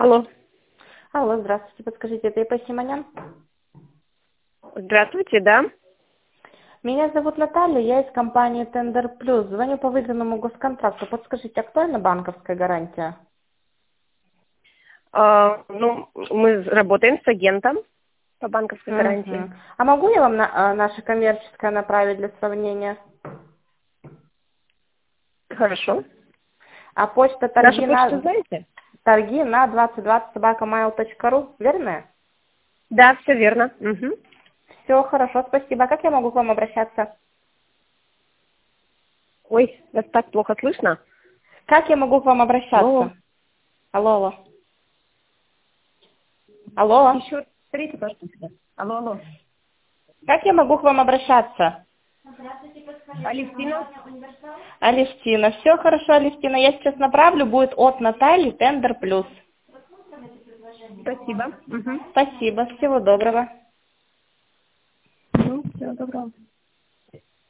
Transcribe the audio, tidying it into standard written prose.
Алло. Алло, здравствуйте. Подскажите, это ИП Симонян? Здравствуйте, да. Меня зовут Наталья, я из компании Tender Plus. Звоню по выданному госконтракту. Подскажите, актуальна банковская гарантия? Мы работаем с агентом по банковской гарантии. Мгм. А могу я вам наше коммерческое направить для сравнения? Хорошо. А почта Нашу почту знаете? торги на 2020 верно? Да, все верно. Мгм. Все хорошо, спасибо. А как я могу к вам обращаться? Ой, вас так плохо слышно. Как я могу к вам Алло. обращаться? Алло, алло. Алло. Еще повторите, пожалуйста. Алло. Как я могу к вам обращаться? Алевтина? Алевтина. Все хорошо, Алевтина. Я сейчас направлю, будет от Натальи Tender Plus. Спасибо. Угу. Спасибо, всего доброго. Всего доброго.